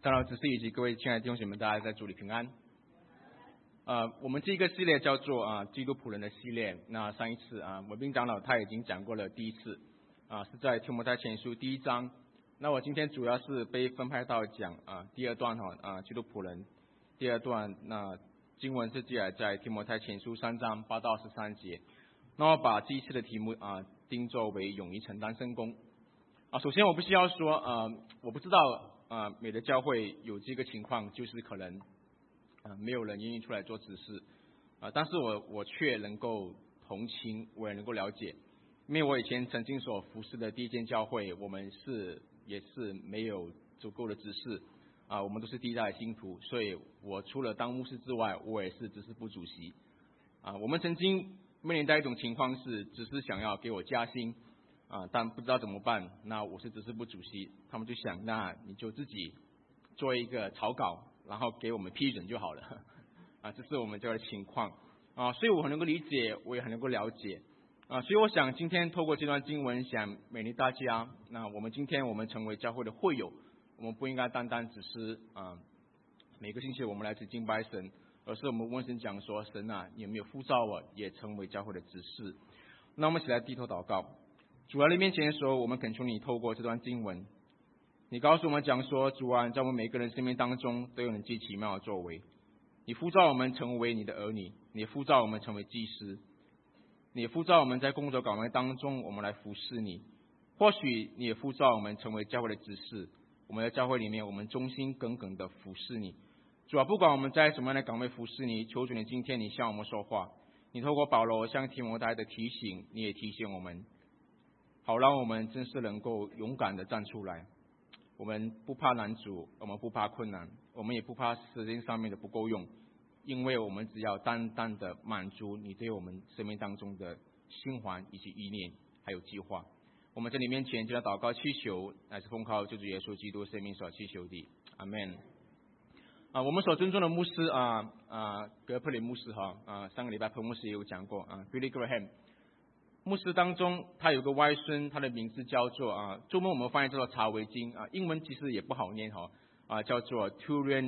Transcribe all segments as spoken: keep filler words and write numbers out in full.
长老执事以及各位亲爱的弟兄姐妹，大家在主里平安。呃，我们这个系列叫做啊基督仆人的系列。那上一次啊，文斌长老他已经讲过了第一次，啊是在提摩太前书第一章。那我今天主要是被分派到讲啊第二段哈啊基督仆人第二段，那经文是记载在提摩太前书三章八到十三节。那我把这一次的题目啊定作为勇于承担圣工。啊，首先我不需要说，呃，我不知道啊美的教会有这个情况，就是可能啊没有人愿意出来做执事啊，但是我我却能够同情，我也能够了解，因为我以前曾经所服侍的第一间教会，我们是也是没有足够的执事啊，我们都是第一代信徒，所以我除了当牧师之外，我也是执事部主席啊。我们曾经面临到一种情况是，执事想要给我加薪啊，但不知道怎么办。那我是执事部主席，他们就想，那你就自己做一个草稿，然后给我们批准就好了啊，这是我们这个情况啊，所以我很能够理解，我也很能够了解啊，所以我想今天透过这段经文，想勉励大家。那我们今天我们成为教会的会友，我们不应该单单只是啊每个星期我们来此敬拜神，而是我们问神讲说，神啊，你有没有呼召我也成为教会的执事？那我们一起来低头祷告。主啊，在你面前的时候，我们恳求你透过这段经文，你告诉我们讲说，主啊，在我们每个人生命当中都有你极奇妙的作为。你呼召我们成为你的儿女，你呼召我们成为祭司，你呼召我们在工作岗位当中，我们来服侍你。或许你也呼召我们成为教会的执事，我们在教会里面，我们忠心耿耿的服侍你。主啊，不管我们在什么样的岗位服侍你，求主你今天你向我们说话，你透过保罗向提摩太的提醒，你也提醒我们，好让我们真是能够勇敢的站出来。我们不怕难阻，我们不怕困难，我们也不怕时间上面的不够用，因为我们只要单单的满足你对我们生命当中的心怀以及意念还有计划。我们在你面前就要祷告祈求，乃是奉靠救主耶稣基督生命所祈求的，阿们。啊，我们所尊重的牧师啊啊，格普林牧师哈啊，上个礼拜彭牧师也有讲过啊 ，Billy Graham 牧师当中，他有个外孙，他的名字叫做啊，中文我们翻译叫做查维金啊，英文其实也不好念哈啊，叫做 Turin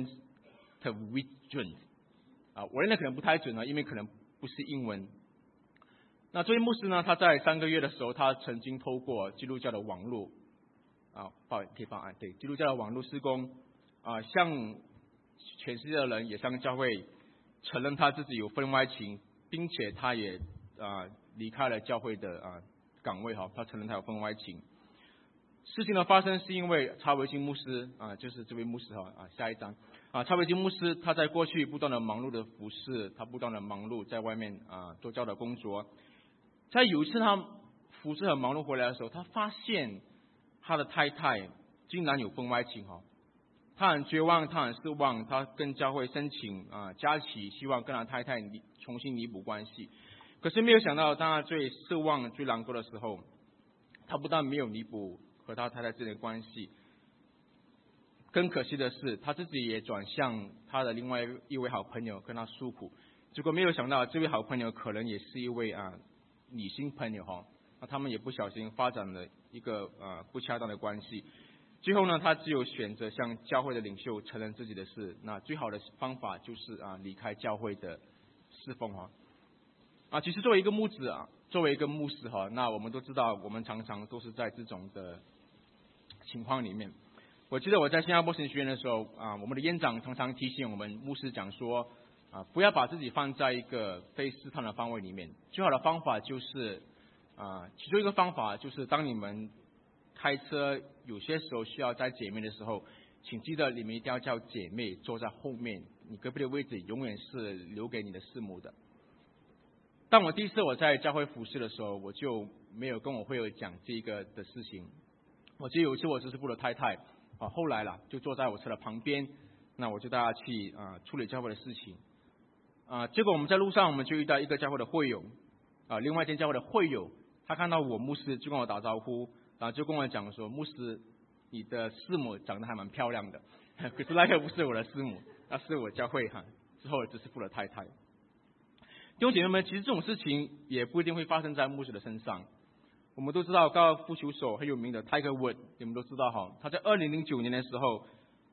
Tavijun 啊，我认为可能不太准了，因为可能不是英文。那这位牧师呢，他在三个月的时候，他曾经透过基督教的网络啊，报可以报案对，基督教的网络事工啊，向全世界的人也向教会承认他自己有婚外情，并且他也啊离开了教会的啊岗位哈，他承认他有婚外情。事情的发生是因为查维金牧师啊，就是这位牧师哈啊，下一章啊，查维金牧师他在过去不断的忙碌的服侍，他不断的忙碌在外面啊做教导工作。在有一次他服侍很忙碌回来的时候，他发现他的太太竟然有婚外情哈。他很绝望，他很失望，他跟教会申请啊加期，希望跟他太太重新弥补关系。可是没有想到，当他最失望、最难过的时候，他不但没有弥补和他太太之间的关系，更可惜的是，他自己也转向他的另外一位好朋友跟他诉苦。结果没有想到，这位好朋友可能也是一位啊女性朋友哈，那他们也不小心发展了一个呃不恰当的关系。最后呢，他只有选择向教会的领袖承认自己的事。那最好的方法就是啊，离开教会的侍奉哈。啊，其实作为一个牧子啊，作为一个牧师哈，那我们都知道，我们常常都是在这种的情况里面。我记得我在新加坡神学院的时候啊，我们的院长常常提醒我们牧师讲说啊，不要把自己放在一个非试探的范围里面。最好的方法就是啊，其中一个方法就是当你们开车有些时候需要载姐妹的时候，请记得你们一定要叫姐妹坐在后面，你隔壁的位置永远是留给你的师母的。当我第一次我在教会服侍的时候，我就没有跟我会友讲这个的事情。我记得有一次我执事部的太太啊，后来啦就坐在我车的旁边，那我就带她去啊处理教会的事情啊。结果我们在路上我们就遇到一个教会的会友啊，另外一间教会的会友，他看到我牧师就跟我打招呼。然后就跟我讲说，牧师，你的师母长得还蛮漂亮的，可是那个不是我的师母，那是我教会哈之后执事部的太太。弟兄姐妹们，其实这种事情也不一定会发生在牧师的身上。我们都知道高尔夫球手很有名的 Tiger Woods， 你们都知道哈，他在二零零九年的时候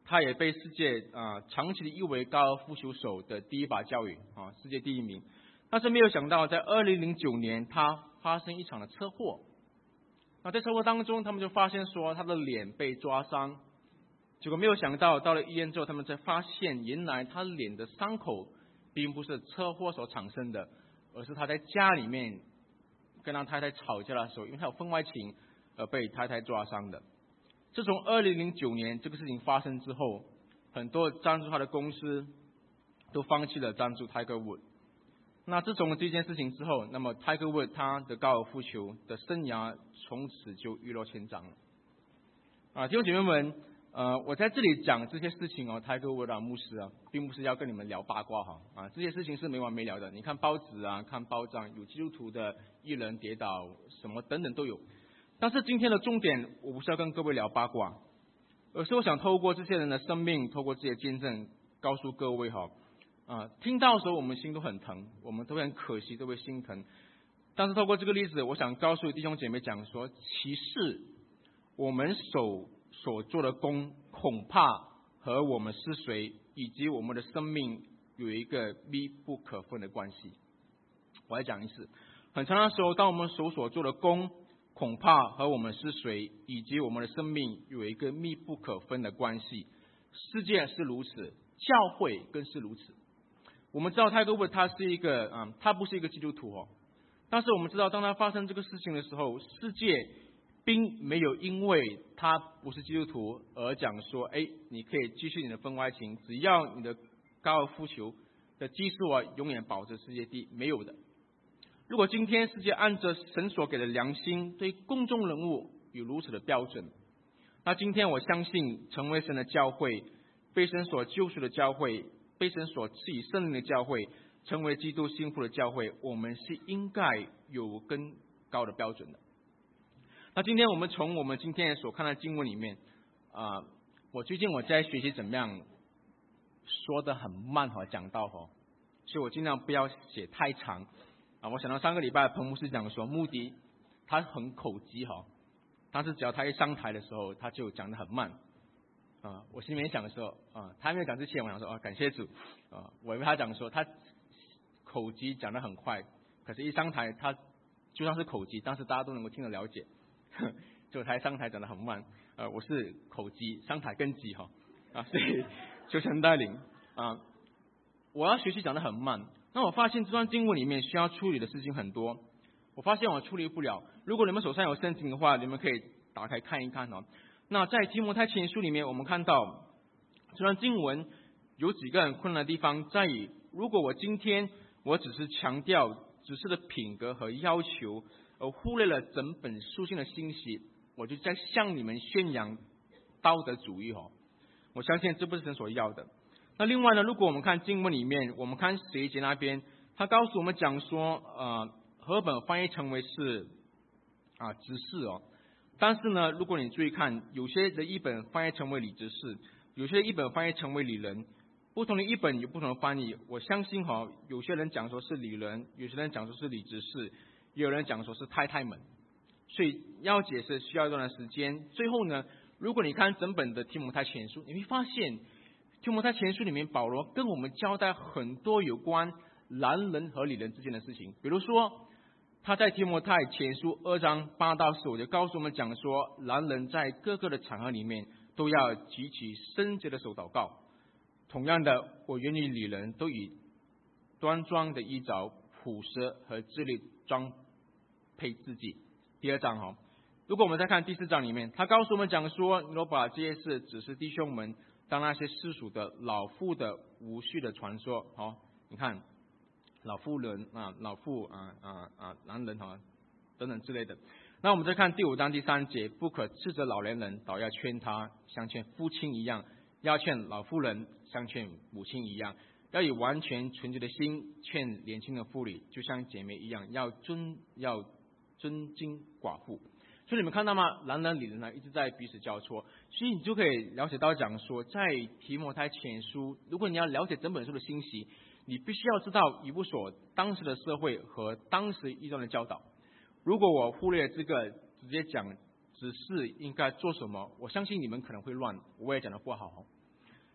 他也被世界啊、呃、长期的誉为高尔夫球手的第一把交椅啊，世界第一名。但是没有想到，在二零零九年，他发生一场的车祸。那在车祸当中，他们就发现说他的脸被抓伤。结果没有想到，到了医院之后，他们才发现，原来他脸的伤口并不是车祸所产生的，而是他在家里面跟他太太吵架的时候，因为他有婚外情而被太太抓伤的。自从二零零九年这个事情发生之后，很多赞助他的公司都放弃了赞助 Tiger Woods。那自从这件事情之后，那么 Tiger Woods 他的高尔夫球的生涯从此就雨落千丈了。啊，弟兄姐妹们，呃，我在这里讲这些事情哦 ，Tiger Woods 啊，牧师啊，并不是要跟你们聊八卦哈，啊，这些事情是没完没了的。你看报纸啊，看报章，有基督徒的艺人跌倒，什么等等都有。但是今天的重点，我不是要跟各位聊八卦，而是我想透过这些人的生命，透过这些见证，告诉各位哈，啊，听到的时候我们心都很疼，我们都会很可惜，都会心疼。但是透过这个例子，我想告诉弟兄姐妹讲说，其实我们手所做的工，恐怕和我们是谁以及我们的生命有一个密不可分的关系。我再讲一次，很长的时候，当我们手所做的工，恐怕和我们是谁以及我们的生命有一个密不可分的关系。世界是如此，教会更是如此。我们知道Tiger Woods他是一个嗯，他不是一个基督徒哦，但是我们知道，当他发生这个事情的时候，世界并没有因为他不是基督徒而讲说，哎，你可以继续你的婚外情，只要你的高尔夫球的技术啊永远保持世界第一，没有的。如果今天世界按着神所给的良心对公众人物有如此的标准，那今天我相信成为神的教会，被神所救赎的教会，被神所赐予圣灵的教会，成为基督幸福的教会，我们是应该有更高的标准的。那今天我们从我们今天所看的经文里面啊、呃，我最近我在学习怎么样说得很慢哈，讲到哈，所以我尽量不要写太长啊。我想到上个礼拜彭牧师讲说，穆迪他很口急哈，但是只要他一上台的时候，他就讲得很慢啊。我心里面想的时候啊，他还没有讲之前，我想说啊，感谢主啊，我以为他讲说他口急讲得很快，可是一上台他就算是口急，但是大家都能够听得了解。就他上台讲得很慢，呃，我是口急，上台更急哈啊，所以求神带领啊，我要学习讲得很慢。那我发现这段经文里面需要处理的事情很多，我发现我处理不了。如果你们手上有圣经的话，你们可以打开看一看哦。那在提摩太前书里面，我们看到这段经文有几个很困难的地方，在于如果我今天我只是强调指示的品格和要求，而忽略了整本书信的信息，我就在向你们宣扬道德主义哦。我相信这不是神所要的。那另外呢，如果我们看经文里面，我们看十一节那边，他告诉我们讲说，呃，和本翻译成为是啊执事哦，但是呢，如果你注意看，有些的译本翻译成为理执事，有些译本翻译成为理人，不同的译本有不同的翻译。我相信哈、哦，有些人讲说是理人，有些人讲说是理执事。也有人讲说是太太们，所以要解释需要一段时间。最后呢，如果你看整本的提摩太前书，你会发现提摩太前书里面保罗跟我们交代很多有关男人和女人之间的事情。比如说他在提摩太前书二章八到十五就告诉我们讲说，男人在各个的场合里面都要举起圣洁的手祷告。同样的，我愿意女人都以端庄的衣着、朴实和智力装配自己。第二章哈，如果我们再看第四章里面，他告诉我们讲说，你若把这些事指示弟兄们，当那些世俗的、老妇的、无序的传说，好，你看老妇人啊、老妇啊啊啊、男人哈等等之类的。那我们再看第五章第三节，不可斥责老年人，倒要劝他，像劝父亲一样；要劝老妇人，像劝母亲一样。要以完全纯洁的心劝年轻的妇女，就像姐妹一样，要尊要尊敬寡妇。所以你们看到吗？男人女人呢一直在彼此交错，所以你就可以了解到讲说，在提摩太前书，如果你要了解整本书的信息，你必须要知道以弗所当时的社会和当时异端的教导。如果我忽略这个，直接讲只是应该做什么，我相信你们可能会乱，我也讲得不好。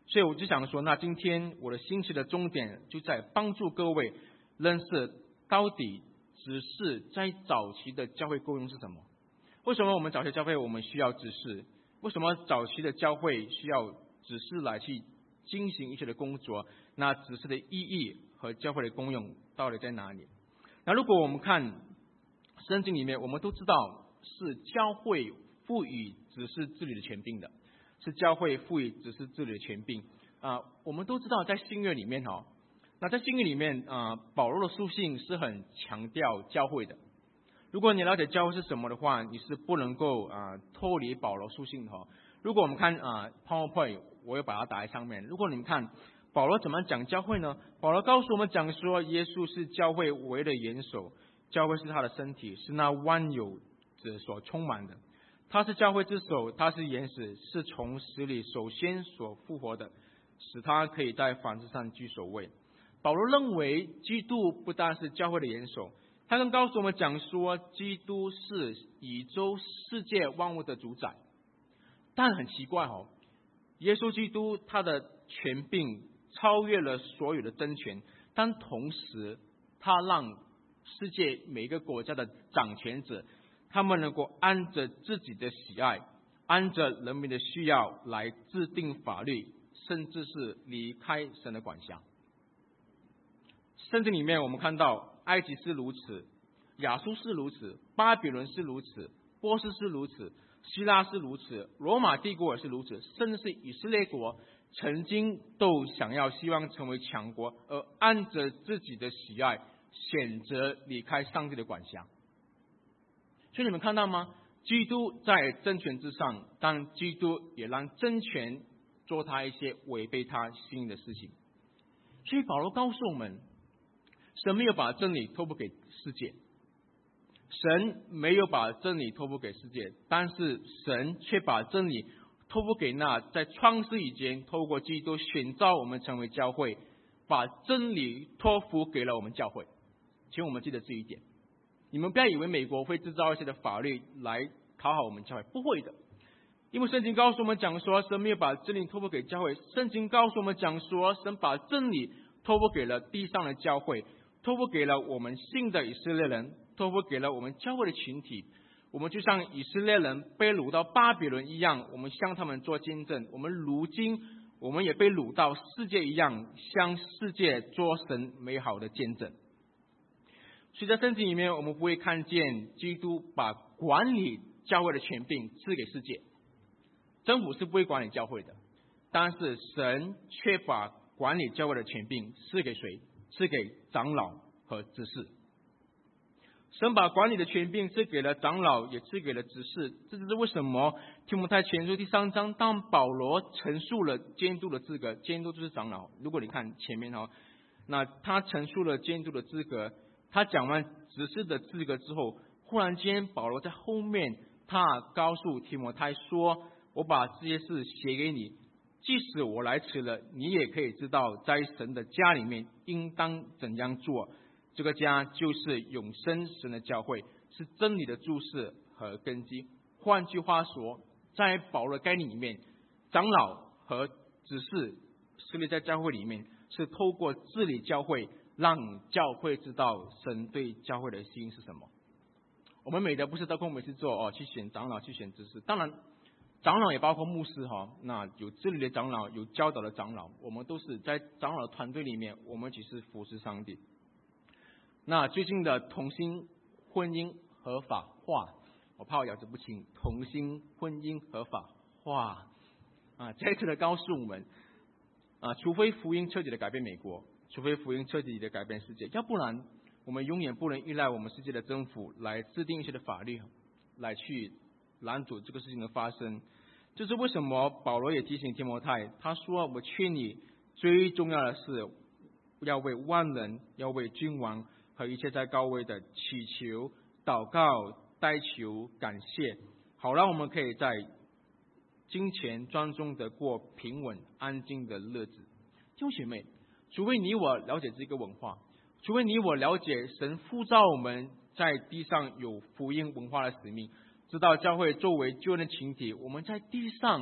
所以我就想说，那今天我的信息的重点就在帮助各位认识到底指示在早期的教会功用是什么。为什么我们早期教会我们需要指示？为什么早期的教会需要指示来去进行一切的工作？那指示的意义和教会的功用到底在哪里？那如果我们看圣经里面，我们都知道是教会赋予指示治理的权柄的，是教会赋予指示治理的权柄啊、呃。我们都知道在新约里面哦，那在新约里面啊、呃，保罗的书信是很强调教会的。如果你了解教会是什么的话，你是不能够啊、呃、脱离保罗书信的哈。如果我们看啊、呃、PowerPoint， 我要把它打在上面。如果你们看保罗怎么讲教会呢？保罗告诉我们讲说，耶稣是教会唯一的元首，教会是他的身体，是那万有者所充满的。他是教会之首，他是元始，是从死里首先所复活的，使他可以在凡事上居首位。保罗认为基督不但是教会的元首，他更告诉我们讲说，基督是宇宙世界万物的主宰。但很奇怪哦，耶稣基督他的权柄超越了所有的政权，但同时他让世界每个国家的掌权者，他们能够按着自己的喜爱，按着人民的需要来制定法律，甚至是离开神的管辖。圣经里面我们看到埃及是如此，亚述是如此，巴比伦是如此，波斯是如此，希腊是如此，罗马帝国也是如此，甚至是以色列国曾经都想要希望成为强国，而按着自己的喜爱选择离开上帝的管辖。所以你们看到吗？基督在政权之上，但基督也让政权做他一些违背他心意的事情。所以保罗告诉我们，神没有把真理托付给世界，神没有把真理托付给世界，但是神却把真理托付给那在创世以前透过基督选召我们成为教会，把真理托付给了我们教会。请我们记得这一点。你们不要以为美国会制造一些的法律来讨好我们教会，不会的。因为圣经告诉我们讲说，神没有把真理托付给教会，圣经告诉我们讲说，神把真理托付给了地上的教会，托付给了我们信的以色列人，托付给了我们教会的群体。我们就像以色列人被掳到巴比伦一样，我们向他们做见证。我们如今我们也被掳到世界一样，向世界做神美好的见证。所以在圣经里面，我们不会看见基督把管理教会的权柄赐给世界，政府是不会管理教会的，但是神却把管理教会的权柄赐给谁？赐给长老和执事。神把管理的权柄赐给了长老，也赐给了执事。这就是为什么提摩太前书第三章，当保罗陈述了监督的资格，监督就是长老。如果你看前面哦，那他陈述了监督的资格，他讲完执事的资格之后，忽然间保罗在后面他告诉提摩太说，我把这些事写给你，即使我来迟了，你也可以知道在神的家里面应当怎样做。这个家就是永生神的教会，是真理的注释和根基。换句话说，在保罗的概念里面，长老和执事设立在教会里面，是透过治理教会，让教会知道神对教会的心意是什么。我们美德不是得空没事做哦，去选长老，去选执事。当然长老也包括牧师哈，那有治理的长老，有教导的长老，我们都是在长老的团队里面，我们只是服侍上帝。那最近的同性婚姻合法化，我怕我咬字不清，同性婚姻合法化啊，再次的告诉我们啊，除非福音彻底的改变美国，除非福音彻底的改变世界，要不然我们永远不能依赖我们世界的政府来制定一些的法律，来去拦阻这个事情的发生。就是为什么保罗也提醒提摩太，他说我劝你最重要的是要为万人，要为君王和一切在高位的祈求、祷告、代求、感谢，好让我们可以在金钱庄重的过平稳安静的日子。弟兄姐妹，除非你我了解这个文化，除非你我了解神呼召我们在地上有福音文化的使命，知道教会作为救恩的群体，我们在地上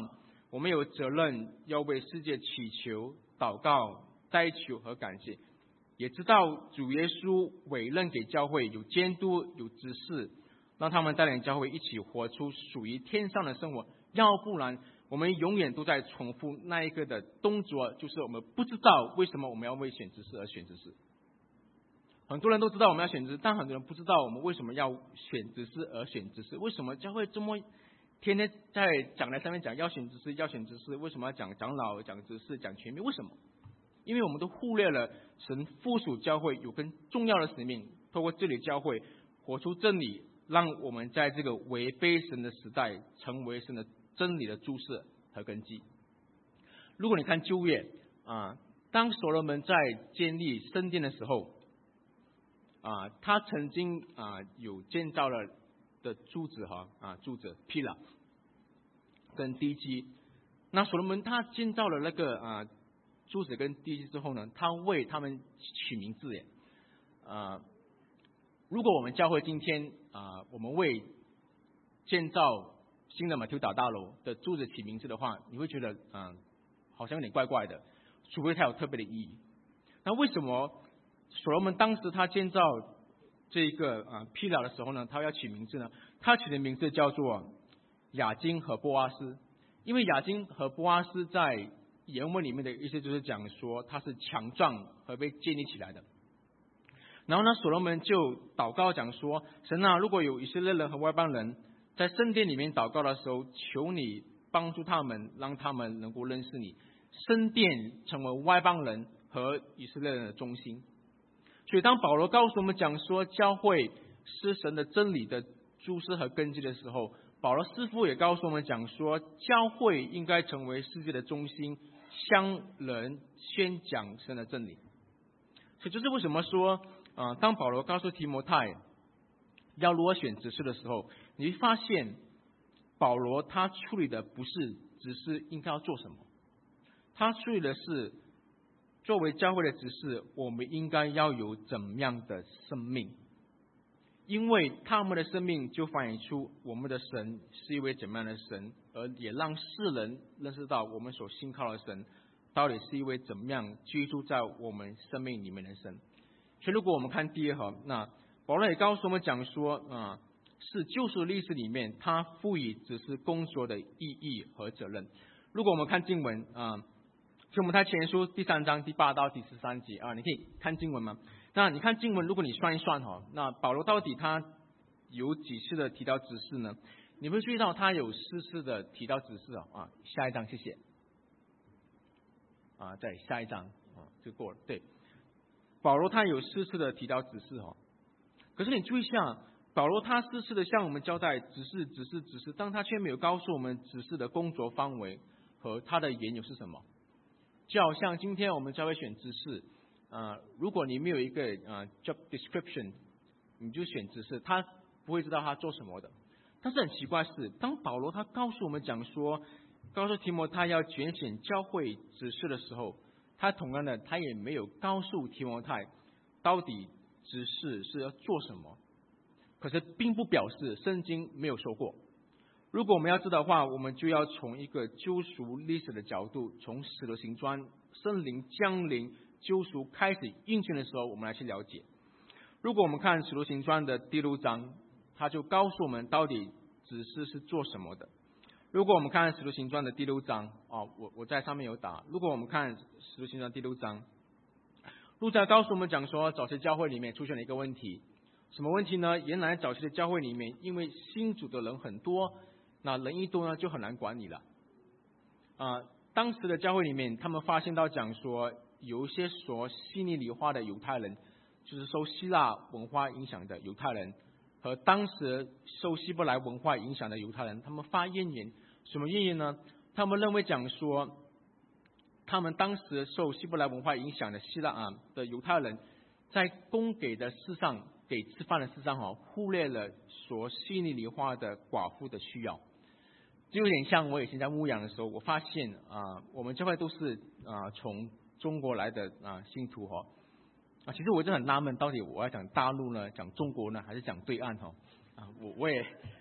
我们有责任要为世界祈求、祷告、代求和感谢，也知道主耶稣委任给教会有监督、有指示，让他们带领教会一起活出属于天上的生活。要不然，我们永远都在重复那一个的动作，就是我们不知道为什么我们要为选执事而选执事。很多人都知道我们要选执事，但很多人不知道我们为什么要选执事而选执事。为什么教会这么天天在讲台上面讲要选执事，要选执事？为什么要讲长老、讲执事、讲权柄？为什么？因为我们都忽略了神附属教会有更重要的使命，透过这里教会活出真理，让我们在这个违背神的时代成为神的真理的注释和根基。如果你看旧约啊，当所罗门在建立圣殿的时候啊，他曾经啊有建造了的柱子哈啊柱子 pillar 跟地基。那所罗门他建造了那个啊柱子跟地基之后呢，他为他们取名字耶。啊，如果我们教会今天啊，我们为建造新的马丘达大楼的柱子起名字的话，你会觉得嗯，好像有点怪怪的，除非它有特别的意义。那为什么所罗门当时他建造这个啊披甲的时候呢，他要取名字呢？他取的名字叫做雅金和波阿斯，因为雅金和波阿斯在原文里面的意思就是讲说他是强壮和被建立起来的。然后呢，所罗门就祷告讲说，神啊，如果有以色列人和外邦人在圣殿里面祷告的时候，求你帮助他们，让他们能够认识你，圣殿成为外邦人和以色列人的中心。所以当保罗告诉我们讲说教会是神的真理的注释和根基的时候，保罗师父也告诉我们讲说，教会应该成为世界的中心，向人宣讲神的真理。所以这是为什么说呃、当保罗告诉提摩太要如何选执事的时候，你会发现保罗他处理的不是执事应该要做什么，他处理的是作为教会的执事，我们应该要有怎么样的生命，因为他们的生命就反映出我们的神是一位怎么样的神，而也让世人认识到我们所信靠的神到底是一位怎么样居住在我们生命里面的神。所以如果我们看第二行，那保罗也告诉我们讲说啊、呃，是救赎历史里面他赋予只是工作的意义和责任。如果我们看经文啊，提摩太前书第三章第八到第十三节啊，你可以看经文吗？那你看经文，如果你算一算哈，那保罗到底他有几次的提到指示呢？你会注意到他有四次的提到指示啊。下一章谢谢。啊，在下一章啊就过了。对，保罗他有四次的提到指示哦。可是你注意一下，保罗他四次的向我们交代指示、指示、指示，但他却没有告诉我们指示的工作范围和他的缘由是什么。就好像今天我们教会选执事，呃，如果你没有一个呃 job description， 你就选执事，他不会知道他做什么的。但是很奇怪是，当保罗他告诉我们讲说，告诉提摩太要拣选教会执事的时候，他同样的他也没有告诉提摩太到底执事是要做什么。可是并不表示圣经没有说过。如果我们要知道的话，我们就要从一个救赎历史的角度，从使徒行传圣灵降临救赎开始运行的时候，我们来去了解。如果我们看使徒行传的第六章，他就告诉我们到底指示是做什么的。如果我们看使徒行传的第六章哦，我我在上面有打。如果我们看使徒行传第六章，路加告诉我们讲说，早期教会里面出现了一个问题，什么问题呢？原来早期的教会里面，因为信主的人很多，那人一多呢，就很难管理了。啊、呃，当时的教会里面，他们发现到讲说，有一些说希利尼化的犹太人，就是受希腊文化影响的犹太人，和当时受希伯来文化影响的犹太人，他们发怨言。什么怨言呢？他们认为讲说，他们当时受希伯来文化影响的希腊啊的犹太人，在供给的事上，给吃饭的事上哈，忽略了所希利尼化的寡妇的需要。就有点像我以前在牧养的时候，我发现啊，我们教会都是啊从中国来的啊信徒哈啊，其实我就很纳闷，到底我要讲大陆呢，讲中国呢，还是讲对岸哈啊？我我也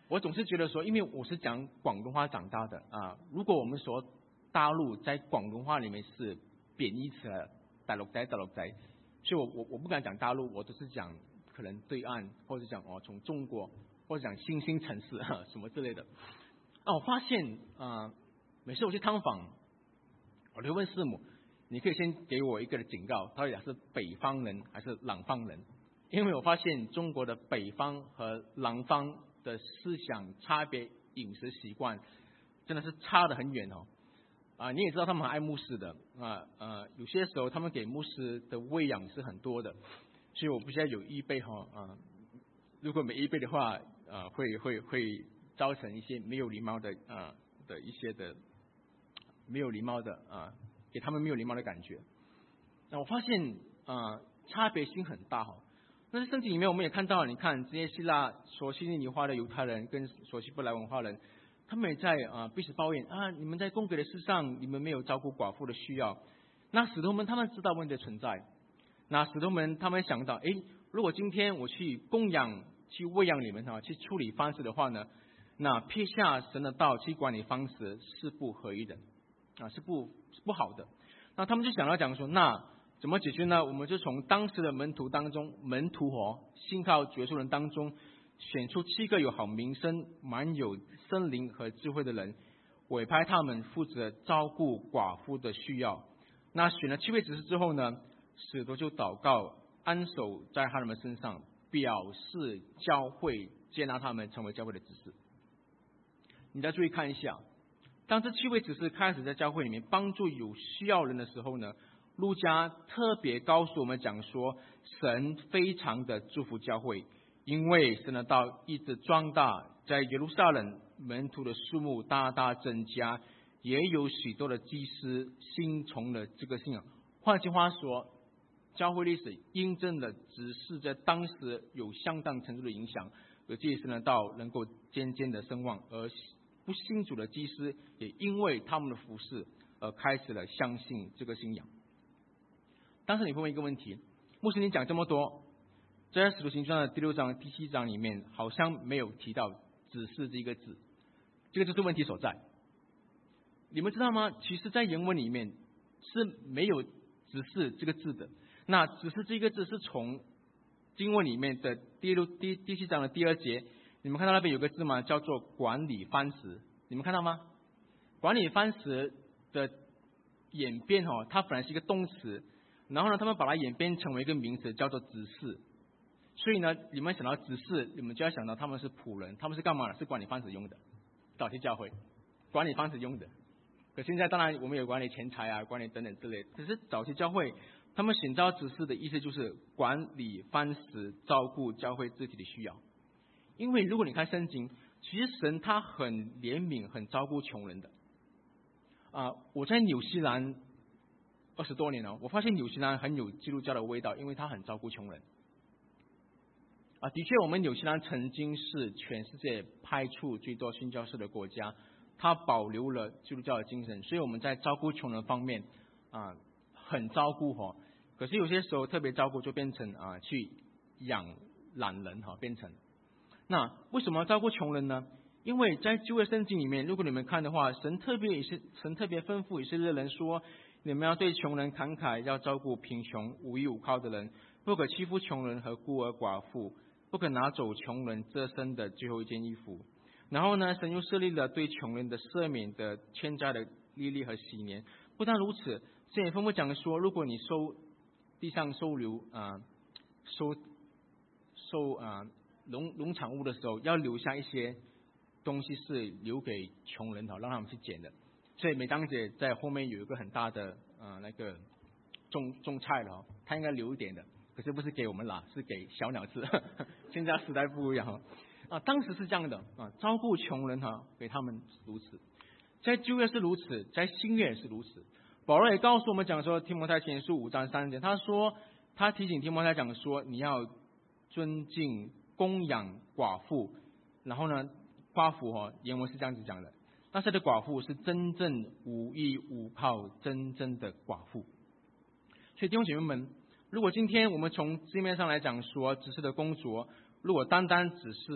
我总是觉得说，因为我是讲广东话长大的啊，如果我们说大陆在广东话里面是贬义词了，大陆仔大陆仔，所以我我我不敢讲大陆，我都是讲可能对岸，或者讲哦从中国，或者讲新兴城市什么之类的。啊，我发现啊，每次我去探访，我就问师母，你可以先给我一个警告，到底是北方人还是南方人？因为我发现中国的北方和南方的思想差别、饮食习惯真的是差得很远哦。啊，你也知道他们很爱牧师的啊，呃，有些时候他们给牧师的喂养是很多的，所以我不需要有预备哈啊。如果没预备的话，呃，会会会造成一些没有礼貌的啊的一些的没有礼貌的啊，给他们没有礼貌的感觉。那我发现啊，差别性很大哈。但是圣经里面我们也看到，你看这些希腊说希利尼话的犹太人跟说希伯来文化人，他们也在啊彼此抱怨啊，你们在供给的事上，你们没有照顾寡妇的需要。那使徒们他们知道问题的存在，那使徒们他们想到，哎，如果今天我去供养、去喂养你们哈，去处理方式的话呢，那撇下神的道去管理方式是不合宜的啊，是不是不好的。那他们就想要讲说，那怎么解决呢？我们就从当时的门徒当中，门徒哦，信靠主耶稣人当中，选出七个有好名声、满有圣灵和智慧的人，委派他们负责照顾寡妇的需要。那选了七位执事之后呢，使徒就祷告，安守在他们身上，表示教会接纳他们成为教会的执事。你再注意看一下，当这七位执事开始在教会里面帮助有需要人的时候呢，路加特别告诉我们讲说，神非常的祝福教会，因为神的道一直壮大，在耶路撒冷门徒的数目大大增加，也有许多的祭司信从了这个信仰。换句话说，教会历史印证了只是在当时有相当程度的影响，而这神的道能够渐渐的兴旺，而不信主的祭司也因为他们的服事而开始了相信这个信仰。但是你会问一个问题，牧师你讲这么多，在使徒行传的第六章、第七章里面好像没有提到指示这个字，这个就是问题所在。你们知道吗？其实在原文里面是没有指示这个字的。那指示这个字是从经文里面的第六、第第七章的第二节，你们看到那边有个字吗？叫做管理番石，你们看到吗？管理番石的演变哦，它本来是一个动词。然后呢，他们把它演变成为一个名词，叫做执事。所以呢，你们想到执事，你们就要想到他们是仆人，他们是干嘛的？是管理方式用的。早期教会管理方式用的，可现在当然我们有管理钱财啊，管理等等之类。可是早期教会他们选召执事的意思就是管理方式，照顾教会肢体的需要。因为如果你看圣经，其实神他很怜悯、很照顾穷人的。啊、呃，我在纽西兰二十多年了，我发现纽西兰很有基督教的味道，因为它很照顾穷人。啊，的确，我们纽西兰曾经是全世界派出最多宣教士的国家，它保留了基督教的精神，所以我们在照顾穷人方面啊很照顾哈。可是有些时候特别照顾就变成啊去养懒人哈，变成。那为什么要照顾穷人呢？因为在旧约圣经里面，如果你们看的话，神特别也是神特别吩咐以色列人说，你们要对穷人慷慨，要照顾贫穷无依无靠的人，不可欺负穷人和孤儿寡妇，不可拿走穷人遮身的最后一件衣服。然后呢，神又设立了对穷人的赦免的欠债的利利和禧年。不但如此，神也吩咐讲说，如果你收地上收留啊、呃、收收啊、呃、农农产物的时候，要留下一些东西是留给穷人的，让他们去捡的。所以美当姐在后面有一个很大的呃那个种种菜了哦，她应该留一点的，可是不是给我们拿，是给小鸟吃。现在时代不一样啊，当时是这样的啊，照顾穷人哈，给他们如此，在旧约是如此，在新约也是如此。保罗也告诉我们讲说，提摩太前书五章三节，他说他提醒提摩太讲说，你要尊敬供养寡妇，然后呢，寡妇哈、哦，原文是这样子讲的。那这的寡妇是真正无依无靠、真正的寡妇。所以弟兄姐妹们，如果今天我们从字面上来讲说，只是的工作，如果单单只是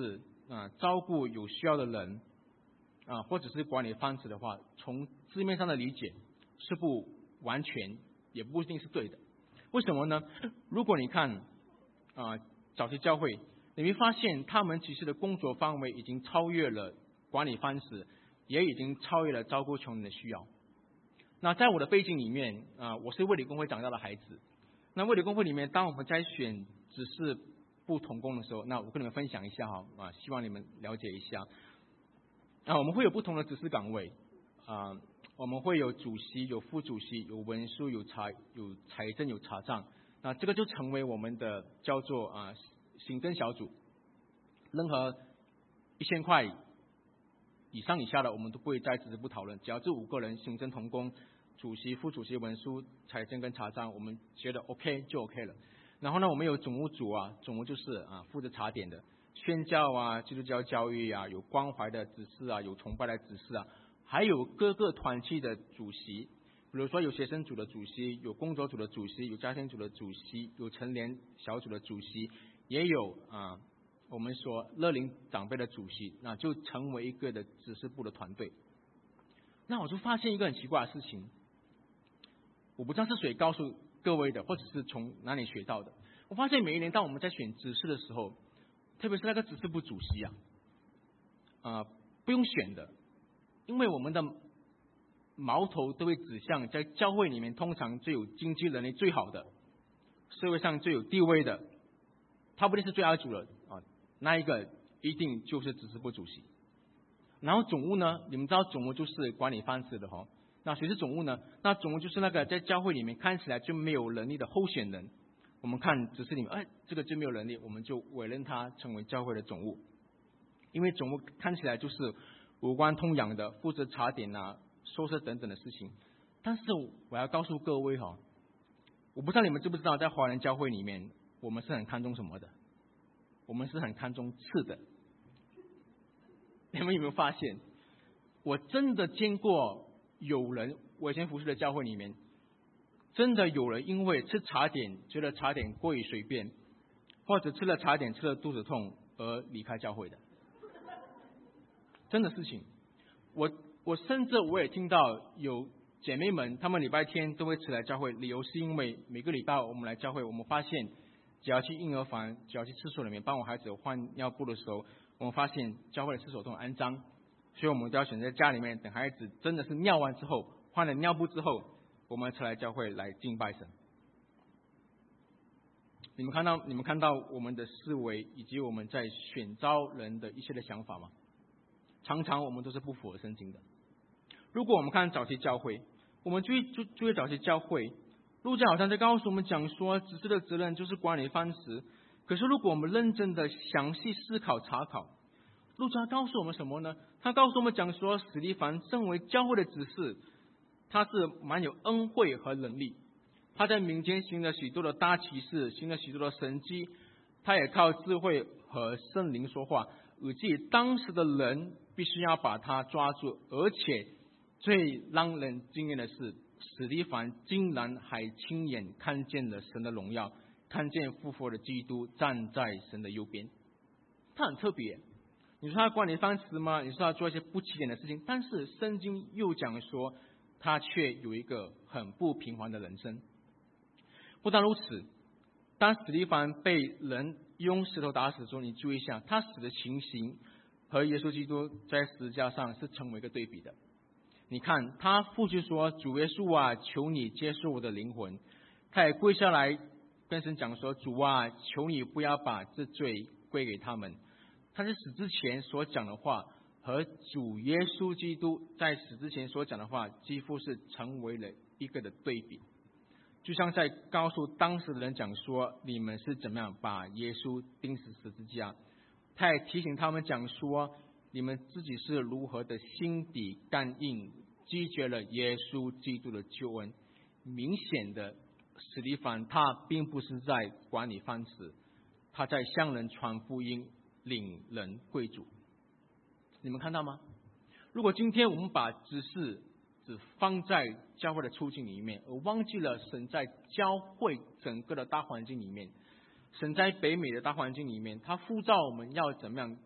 啊照顾有需要的人啊，或者是管理方式的话，从字面上的理解是不完全，也不一定是对的。为什么呢？如果你看啊早期教会，你会发现他们其实的工作范围已经超越了管理方式，也已经超越了照顾穷人的需要。那在我的背景里面啊，我是卫理公会长大的孩子。那卫理公会里面，当我们在选执事部同工的时候，那我跟你们分享一下哈啊，希望你们了解一下。啊，我们会有不同的执事岗位啊，我们会有主席、有副主席、有文书、有财、有财政、有查账。那这个就成为我们的叫做啊行政小组。任何一千块以上以下的，我们都不会在执事部讨论。只要这五个人行政同工、主席、副主席、文书、财政跟查账，我们觉得 OK 就 OK 了。然后呢，我们有总务组啊，总务就是啊负责查点的，宣教啊、基督教教育啊，有关怀的指示啊，有崇拜的指示啊，还有各个团契的主席，比如说有学生组的主席，有工作组的主席，有家庭组的主席，有成年小组的主席，也有啊我们说乐龄长辈的主席，那就成为一个的指示部的团队。那我就发现一个很奇怪的事情，我不知道是谁告诉各位的，或者是从哪里学到的。我发现每一年当我们在选指示的时候，特别是那个指示部主席啊，啊、呃、不用选的，因为我们的矛头都会指向在教会里面通常最有经济能力最好的，社会上最有地位的，他不一定是最爱主的啊，那一个一定就是指示部主席。然后总务呢，你们知道总务就是管理方式的哈。那谁是总务呢？那总务就是那个在教会里面看起来就没有能力的候选人。我们看指示里面，哎，这个就没有能力，我们就委任他成为教会的总务。因为总务看起来就是无关痛痒的，负责查点啊、收拾等等的事情。但是我要告诉各位哈，我不知道你们知不知道，在华人教会里面，我们是很看重什么的？我们是很看重次的。你们有没有发现？我真的见过有人，我以前服侍的教会里面，真的有人因为吃茶点觉得茶点过于随便，或者吃了茶点吃了肚子痛而离开教会的，真的事情。我我甚至我也听到有姐妹们，她们礼拜天都会迟来教会，理由是因为每个礼拜我们来教会，我们发现只要去婴儿房，只要去厕所里面帮我孩子换尿布的时候，我们发现教会的厕所都很肮脏，所以我们都要选择在家里面等孩子真的是尿完之后，换了尿布之后，我们才来教会来敬拜神。你们看到你们看到我们的思维以及我们在选召人的一些的想法吗？常常我们都是不符合圣经的。如果我们看早期教会，我们注意注注意早期教会，路加好像在告诉我们讲说，执事的责任就是管理方式。可是如果我们认真的详细思考查考，路加告诉我们什么呢？他告诉我们讲说，史蒂凡身为教会的执事，他是蛮有恩惠和能力，他在民间行了许多的大奇事，行了许多的神迹，他也靠智慧和圣灵说话，以至于当时的人必须要把他抓住。而且最让人惊艳的是，史蒂凡竟然还亲眼看见了神的荣耀，看见复活的基督站在神的右边。他很特别，你说他管理方式吗？你说他做一些不起眼的事情，但是圣经又讲说他却有一个很不平凡的人生。不但如此，当史蒂凡被人用石头打死的时候，你注意一下，他死的情形和耶稣基督在十字架上是成为一个对比的。你看他父亲说，主耶稣啊，求你接受我的灵魂。他也跪下来跟神讲说，主啊，求你不要把这罪归给他们。他在死之前所讲的话和主耶稣基督在死之前所讲的话几乎是成为了一个的对比，就像在告诉当时的人讲说，你们是怎么样把耶稣钉死十字架。他也提醒他们讲说，你们自己是如何的心底刚硬，拒绝了耶稣基督的救恩。明显的，史蒂凡他并不是在管理方式，他在向人传福音，领人归主。你们看到吗？如果今天我们把执事只放在教会的处境里面，而忘记了神在教会整个的大环境里面，神在北美的大环境里面，他呼召我们要怎么样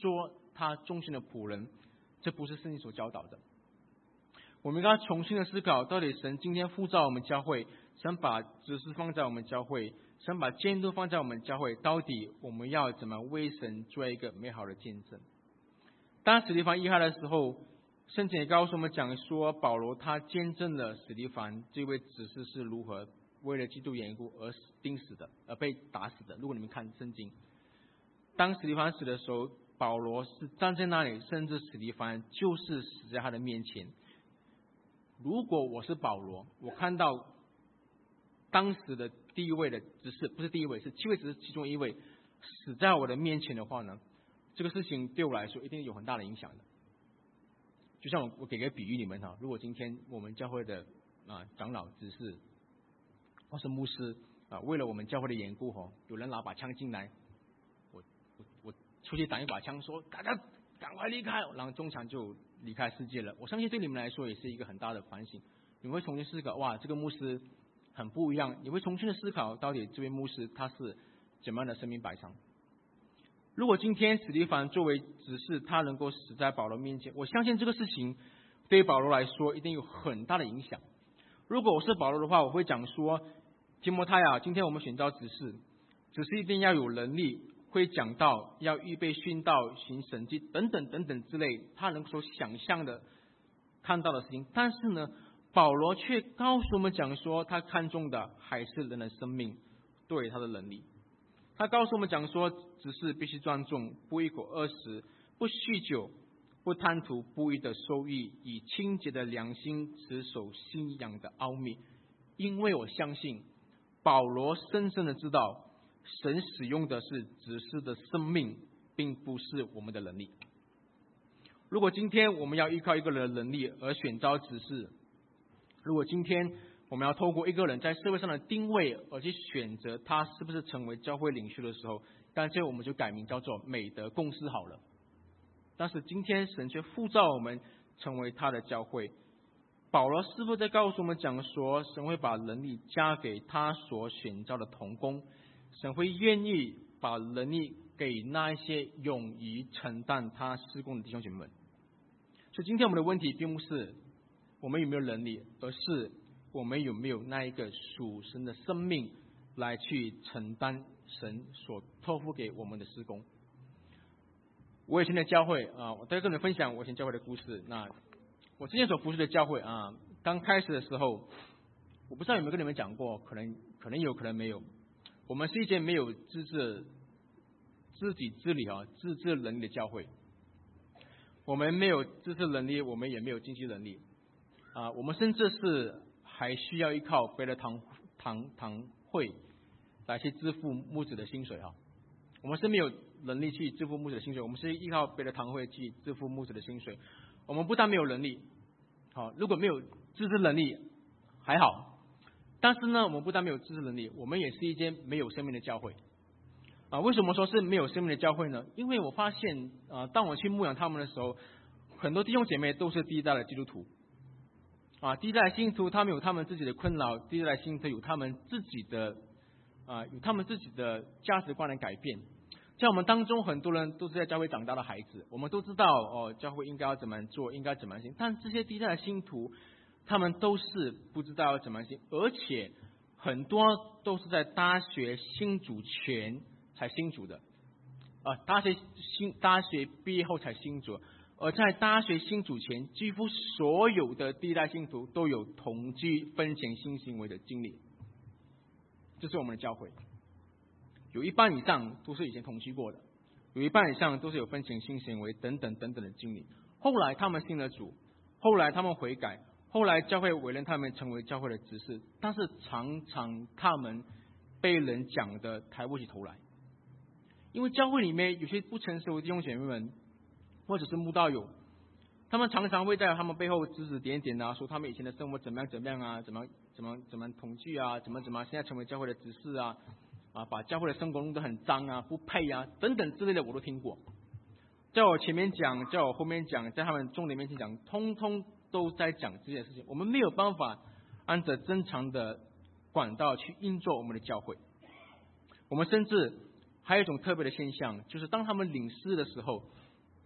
说他忠心的仆人，这不是圣经所教导的。我们应该重新的思考，到底神今天呼召我们教会，神把指示放在我们教会，神把监督放在我们教会，到底我们要怎么为神做一个美好的见证？当史蒂凡遇害的时候，圣经也告诉我们讲说，保罗他见证了史蒂凡这位指示是如何为了基督缘故而钉死的，而被打死的。如果你们看圣经，当史蒂凡死的时候，保罗是站在那里，甚至史蒂凡就是死在他的面前。如果我是保罗，我看到当时的第一位的指示，不是第一位，是七位指示其中一位死在我的面前的话呢，这个事情对我来说一定有很大的影响的。就像我我给个比喻你们哈，如果今天我们教会的啊长老指示或是牧师啊，为了我们教会的缘故哈，有人拿把枪进来，我我我出去打一把枪说大家赶快离开，然后中场就离开世界了。我相信对你们来说也是一个很大的反省，你们会重新思考，哇，这个牧师很不一样，你会重新的思考，到底这位牧师他是怎么样的生命摆上。如果今天史蒂凡作为指示，他能够死在保罗面前，我相信这个事情对于保罗来说一定有很大的影响。如果我是保罗的话，我会讲说，提摩太啊，今天我们选召指示，指示一定要有能力，会讲道，要预备训道，行神迹等等等等之类，他能所想象的看到的事情。但是呢，保罗却告诉我们讲说，他看重的还是人的生命对他的能力。他告诉我们讲说，只是必须庄重，不一口二食，不酗酒，不贪图不义的收益，以清洁的良心持守信仰的奥秘。因为我相信保罗深深的知道，神使用的是指示的生命，并不是我们的能力。如果今天我们要依靠一个人的能力而选召指示，如果今天我们要透过一个人在社会上的定位而去选择他是不是成为教会领袖的时候，干脆我们就改名叫做美德公司好了。但是今天神却呼召我们成为他的教会。保罗是否在告诉我们讲说，神会把能力加给他所选召的同工，神会愿意把能力给那一些勇于承担他事工的弟兄姐妹们。所以今天我们的问题并不是我们有没有能力，而是我们有没有那一个属神的生命来去承担神所托付给我们的事工。我以前的教会啊，我再跟你们分享我以前教会的故事。那我之前所服侍的教会啊，刚开始的时候，我不知道有没有跟你们讲过，可能可能有可能没有。我们是一间没有自治自己治理啊自治能力的教会，我们没有自治能力，我们也没有经济能力啊，我们甚至是还需要依靠别的堂堂堂会来去支付牧者的薪水哈。我们是没有能力去支付牧者的薪水，我们是依靠别的堂会去支付牧者的薪水。我们不但没有能力，好，如果没有自治能力还好，但是呢，我们不但没有自治能力，我们也是一间没有生命的教会啊。为什么说是没有生命的教会呢？因为我发现啊，当我去牧养他们的时候，很多弟兄姐妹都是第一代的基督徒啊，第一代信徒他们有他们自己的困扰，第一代信徒有他们自己的啊，有他们自己的价值观的改变。在我们当中，很多人都是在教会长大的孩子，我们都知道哦，教会应该要怎么做，应该怎么行。但这些第一代的信徒，他们都是不知道要怎么行，而且很多都是在大学信主前才信主的，啊，大学信大学毕业后才信主。而在大学信主前，几乎所有的第一代信徒都有同居分享性行为的经历，这是我们的教会。有一半以上都是以前同居过的，有一半以上都是有分享性行为等等等等的经历。后来他们信了主，后来他们悔改，后来教会委任他们成为教会的执事，但是常常他们被人讲的抬不起头来，因为教会里面有些不成熟的弟兄姐妹们，或者是慕道友，他们常常会在他们背后指指点点啊，说他们以前的生活怎么样怎么样啊，怎么怎么怎么同居啊，怎么怎么现在成为教会的执事啊。啊，把教会的生活弄得很脏啊，不配啊，等等之类的，我都听过。在我前面讲，在我后面讲，在他们众人面前讲，通通都在讲这件事情。我们没有办法按照正常的管道去运作我们的教会。我们甚至还有一种特别的现象，就是当他们领事的时候，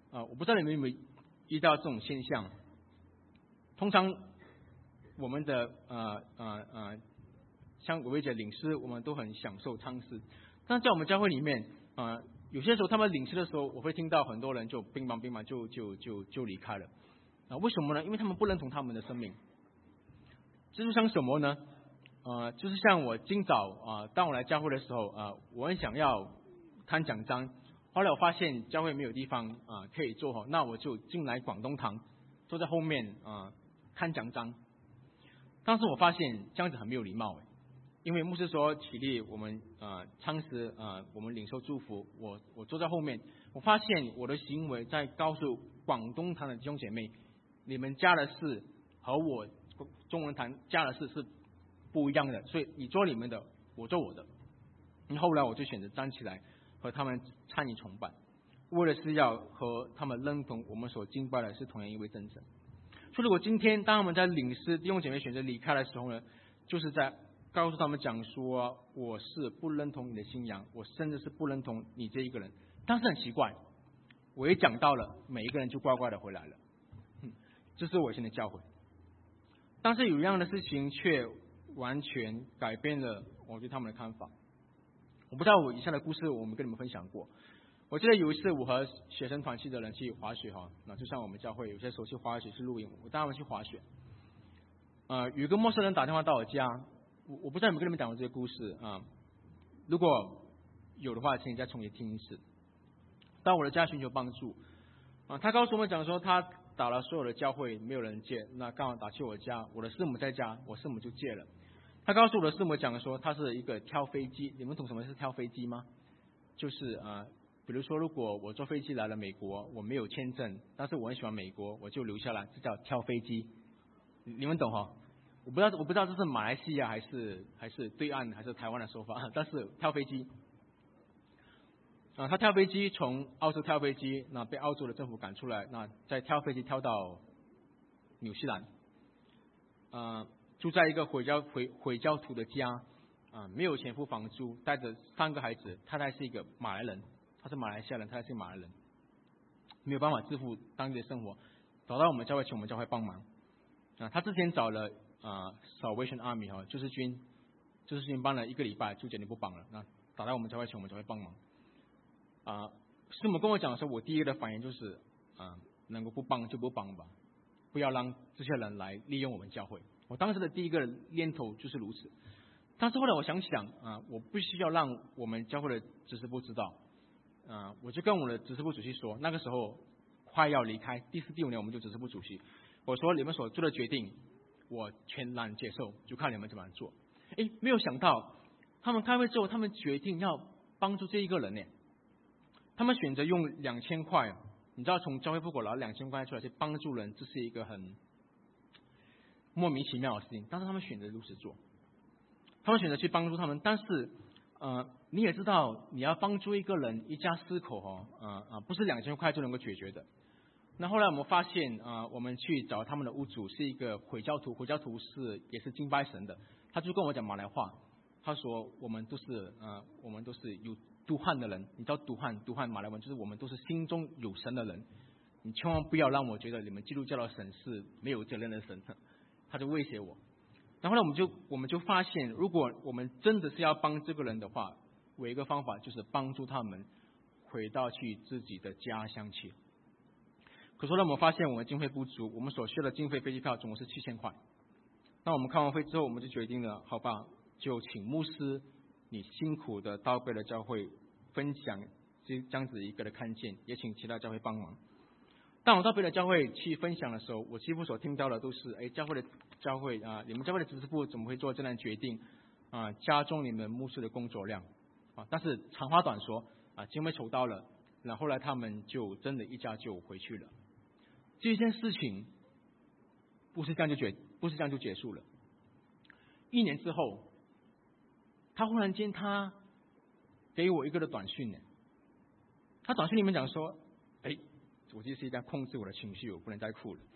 啊、呃，我不知道你们有没有遇到这种现象。通常我们的呃呃呃，像我们的领诗，我们都很享受唱诗，但在我们教会里面，啊、呃，有些时候他们领诗的时候，我会听到很多人就乒乓乒乓就就就就离开了。啊、呃，为什么呢？因为他们不认同他们的生命。这就像什么呢？呃，就是像我今早啊、呃，当我来教会的时候啊、呃，我很想要看讲章，后来我发现教会没有地方啊、呃、可以坐哈，那我就进来广东堂，坐在后面啊、呃、看讲章。但是我发现这样子很没有礼貌诶，因为牧师说起立，我们啊、呃、唱诗啊、呃，我们领受祝福，我我坐在后面，我发现我的行为在告诉广东堂的弟兄姐妹，你们家的事和我中文堂家的事是不一样的，所以你做你们的，我做我的。后来我就选择站起来和他们参与崇拜，为了是要和他们认同我们所敬拜的是同样一位真神。所以如果今天当他们在领诗弟兄姐妹选择离开的时候呢，就是在告诉他们讲说，我是不认同你的信仰，我甚至是不认同你这一个人。但是很奇怪，我一讲到了，每一个人就乖乖的回来了。嗯，这是我现在教会。但是有一样的事情却完全改变了我对他们的看法。我不知道我以下的故事我们跟你们分享过。我记得有一次我和学生团契的人去滑雪哈，那就像我们教会有些时候去滑雪去露营，我带他们去滑雪。呃，有一个陌生人打电话到我家，我我不知道有没有跟你们讲过这个故事啊、呃？如果有的话，请你再重新听一次。到我的家寻求帮助啊、呃，他告诉我们讲说他打了所有的教会没有人接，那刚好打去我家，我的师母在家，我师母就接了。他告诉我的师母讲说他是一个挑飞机，你们懂什么是挑飞机吗？就是啊。呃比如说，如果我坐飞机来了美国，我没有签证，但是我很喜欢美国，我就留下来，这叫挑飞机。你们懂哈？我不知道，我不知道这是马来西亚还是还是对岸还是台湾的说法，但是挑飞机啊，他挑飞机从澳洲挑飞机，那被澳洲的政府赶出来，那再挑飞机挑到纽西兰，啊，住在一个回教回回教徒的家，啊，没有钱付房租，带着三个孩子，太太是一个马来人。他是马来西亚人，他是马来人，没有办法支付当地的生活，找到我们教会，请我们教会帮忙。啊，他之前找了啊 Salvation Army 哈，救世军，救世军帮了一个礼拜，就决定不帮了。那找到我们教会，请我们教会帮忙。啊，师母跟我讲的时候，我第一个的反应就是啊，能够不帮就不帮吧，不要让这些人来利用我们教会。我当时的第一个念头就是如此。但是后来我想想啊，我不需要让我们教会的执事部知道。啊、呃，我就跟我的执事部主席说，那个时候快要离开第四、第五年，我们就执事部主席，我说你们所做的决定，我全然接受，就看你们怎么做。哎，没有想到他们开会之后，他们决定要帮助这一个人呢，他们选择用两千块，你知道从教会部口拿两千块出来去帮助人，这是一个很莫名其妙的事情，但是他们选择如此做，他们选择去帮助他们，但是。呃，你也知道，你要帮助一个人一家四口哦，啊、呃、啊，不是两千块就能够解决的。那后来我们发现啊、呃，我们去找他们的屋主是一个回教徒，回教徒是也是敬拜神的，他就跟我讲马来话，他说我们都是呃，我们都是有都汉的人，你知道都汉都汉马来文就是我们都是心中有神的人，你千万不要让我觉得你们基督教的神是没有责任的神，他就威胁我。然后呢，我们就我们就发现，如果我们真的是要帮这个人的话，有一个方法就是帮助他们回到去自己的家乡去。可是呢，我们发现我们经费不足，我们所需的经费飞机票总共是七千块。当我们开完会之后，我们就决定了，好吧，就请牧师，你辛苦的到别的教会分享这样子一个的看见，也请其他教会帮忙。当我到别的教会去分享的时候，我几乎所听到的都是，哎，教会的教会啊，你们教会的执事部怎么会做这样的决定啊？加重你们牧师的工作量啊！但是长话短说啊，经费筹到了，然后来他们就真的一家就回去了。这件事情不是这样就结，不是这样就结束了。一年之后，他忽然间他给我一个的短讯呢，他短讯里面讲说，哎。我就是一定要控制我的情绪，我不能再哭了。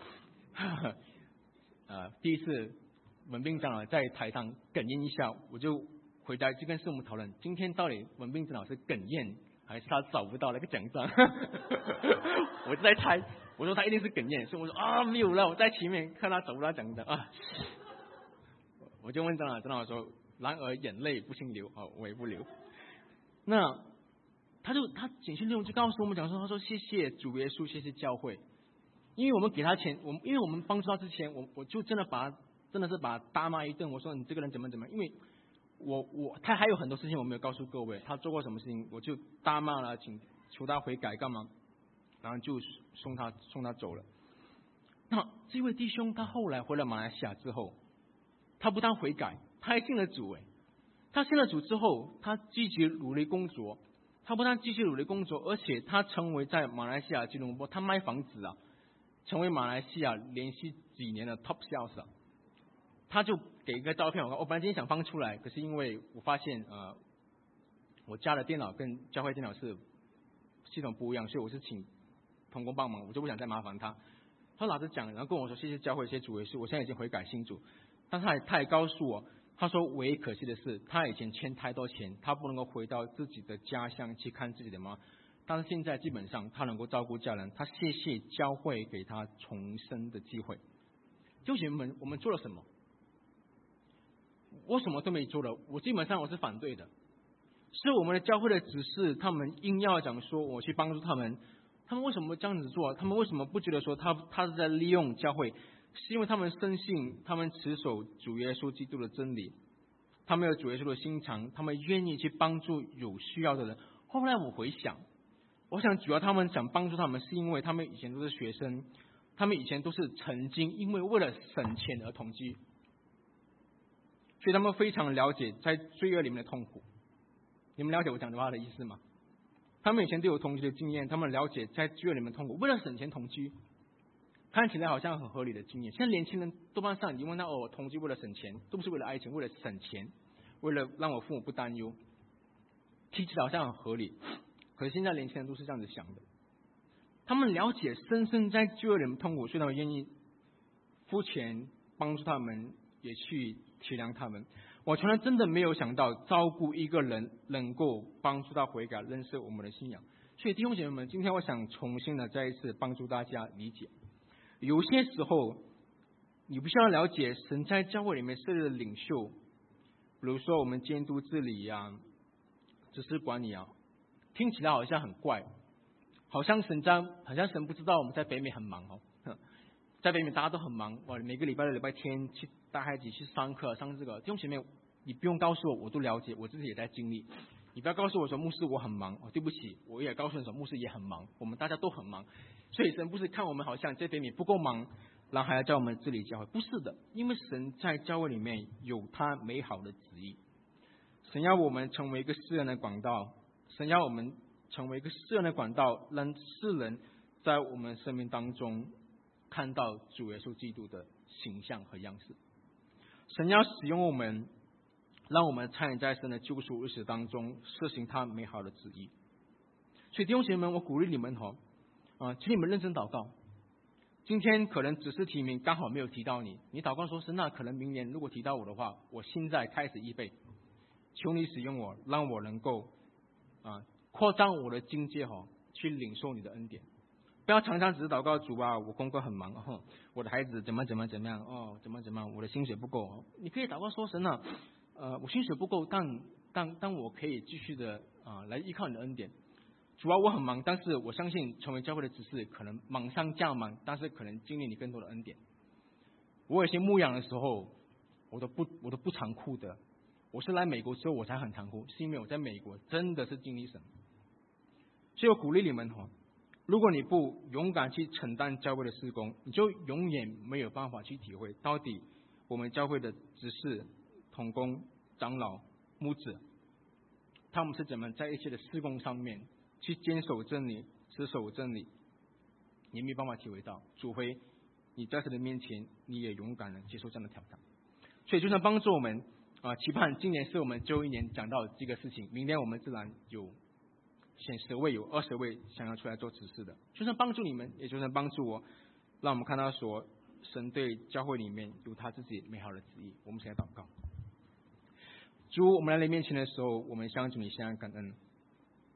呃，第一次文斌长老在台上哽咽一下，我就回家就跟师母讨论，今天到底文斌长老是哽咽还是他找不到那个奖章？我就在猜，我说他一定是哽咽，所以我说啊没有了，我在前面看他找不到奖章啊，我就问长老，长老说，然而眼泪不轻流，哦，我也不流。那他就他简讯内容就告诉我们讲说，他说谢谢主耶稣，谢谢教会，因为我们给他钱，我们因为我们帮助他之前，我我就真的把真的是把他大骂一顿，我说你这个人怎么怎么，因为我我他还有很多事情我没有告诉各位，他做过什么事情，我就大骂了，请求他悔改干嘛，然后就送他送他走了。那这位弟兄他后来回了马来西亚之后，他不但悔改，他还信了主哎，他信了主之后，他积极努力工作，他不但继续努力工作，而且他成为在马来西亚吉隆坡，他卖房子啊，成为马来西亚连续几年的 top sales 啊。他就给一个照片，我我本来今天想放出来，可是因为我发现呃，我家的电脑跟教会电脑是系统不一样，所以我是请同工帮忙，我就不想再麻烦他。他老是讲，然后跟我说谢谢教会，谢谢主耶稣，我现在已经悔改信主。但他也他也告诉我，他说唯一可惜的是，他以前欠太多钱，他不能够回到自己的家乡去看自己的妈，但是现在基本上他能够照顾家人，他谢谢教会给他重生的机会。弟兄姐妹们，我们做了什么？我什么都没做了，我基本上我是反对的。是我们的教会的指示，他们硬要讲说我去帮助他们，他们为什么这样子做？他们为什么不觉得说他他是在利用教会？是因为他们深信，他们持守主耶稣基督的真理，他们有主耶稣的心肠，他们愿意去帮助有需要的人。后来我回想，我想主要他们想帮助他们，是因为他们以前都是学生，他们以前都是曾经因为为了省钱而同居。所以他们非常了解在罪恶里面的痛苦。你们了解我讲的话的意思吗？他们以前都有同居的经验，他们了解在罪恶里面的痛苦。为了省钱同居，看起来好像很合理的经验。现在年轻人多半上，你问他哦，同居为了省钱，都不是为了爱情，为了省钱，为了让我父母不担忧，听起来好像很合理。可是现在年轻人都是这样子想的。他们了解深深在罪恶里面痛苦，所以他们愿意付钱帮助他们，也去体谅他们。我从来真的没有想到照顾一个人能够帮助他悔改，认识我们的信仰。所以弟兄姐妹们，今天我想重新的再一次帮助大家理解，有些时候你不需要了解神在教会里面设立的领袖，比如说我们监督治理啊、执事管理啊，听起来好像很怪，好像神在好像神不知道我们在北美很忙哦。在北美大家都很忙，我每个礼拜六礼拜天去带孩子去上课上这个。弟兄姐妹，你不用告诉我，我都了解，我自己也在经历。你不要告诉我说牧师我很忙，哦，对不起，我也告诉你说牧师也很忙，我们大家都很忙。所以神不是看我们好像在北美不够忙，然后还要叫我们治理教会，不是的，因为神在教会里面有他美好的旨意。神要我们成为一个世人的管道，神要我们成为一个世人的管道，让世人在我们生命当中看到主耶稣基督的形象和样式。神要使用我们，让我们参与在神的救赎日子当中，实行他美好的旨意。所以弟兄姐妹们，我鼓励你们哦，啊，请你们认真祷告。今天可能只是提名刚好没有提到你，你祷告说神啊，可能明年如果提到我的话，我现在开始预备，求你使用我，让我能够啊扩张我的境界哦，去领受你的恩典。不要常常只是祷告主啊，我功课很忙哦，我的孩子怎么怎么怎么样哦，怎么怎么样，我的薪水不够哦。你可以祷告说神啊，呃，我薪水不够，但但但我可以继续的啊、呃、来依靠你的恩典。主啊，我很忙，但是我相信成为教会的指示可能忙上加忙，但是可能经历你更多的恩典。我有些牧养的时候，我都不我都不残酷的。我是来美国之后我才很残酷，是因为我在美国真的是经历神。所以我鼓励你们哦。如果你不勇敢去承担教会的事工，你就永远没有办法去体会到底我们教会的执事、同工、长老、牧者，他们是怎么在一切的事工上面去坚守真理、持守真理，你没有办法体会到，除非你在神的面前，你也勇敢的接受这样的挑战。所以就算帮助我们啊、呃，期盼今年是我们最后一年讲到这个事情，明年我们自然有选十位有二十位想要出来做指示的，就算帮助你们，也就算帮助我，让我们看到说神对教会里面有他自己美好的旨意。我们先来祷告。主，我们来你面前的时候，我们向主你献上感恩。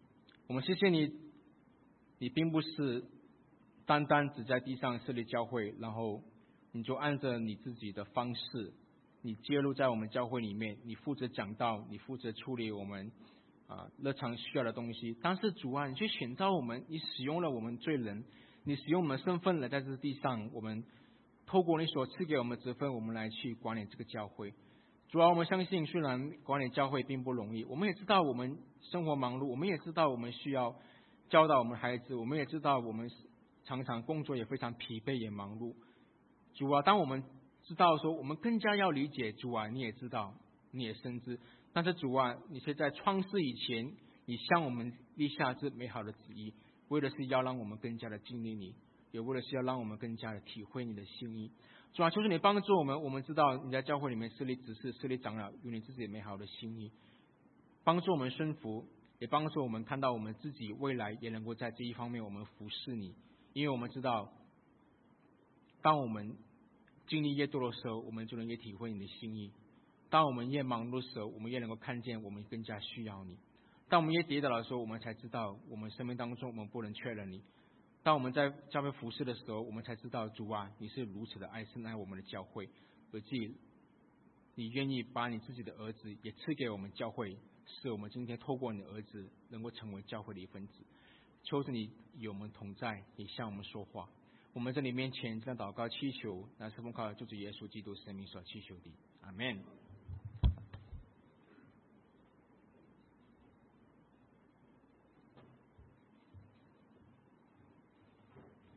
我们谢谢你，你并不是单单只在地上设立教会，然后你就按着你自己的方式，你介入在我们教会里面，你负责讲道，你负责处理我们啊日常需要的东西。但是主啊，你去选召我们，你使用了我们罪人，你使用我们的身份来在这地上，我们透过你所赐给我们的职分，我们来去管理这个教会。主啊，我们相信，虽然管理教会并不容易，我们也知道我们生活忙碌，我们也知道我们需要教导我们的孩子，我们也知道我们常常工作也非常疲惫也忙碌。主啊，当我们知道说我们更加要理解，主啊，你也知道，你也深知，但是主啊，你是在创世以前，你向我们立下这美好的旨意，为的是要让我们更加的经历你，也为的是要让我们更加的体会你的心意。主啊，求求你帮助我们，我们知道你在教会里面设立执事、设立长老，有你自己美好的心意，帮助我们顺服，也帮助我们看到我们自己未来也能够在这一方面我们服侍你，因为我们知道，当我们经历越多的时候，我们就能越体会你的心意；当我们越忙碌的时候，我们越能够看见我们更加需要你；当我们越跌倒的时候，我们才知道我们生命当中我们不能缺了你。当我们在教会服侍的时候，我们才知道主啊，你是如此的爱深爱我们的教会，而且你愿意把你自己的儿子也赐给我们教会，使我们今天透过你的儿子能够成为教会的一份子。求着你与我们同在，也向我们说话。我们在你面前这样祷告祈求，那是奉靠救主耶稣基督生命所祈求的，阿们。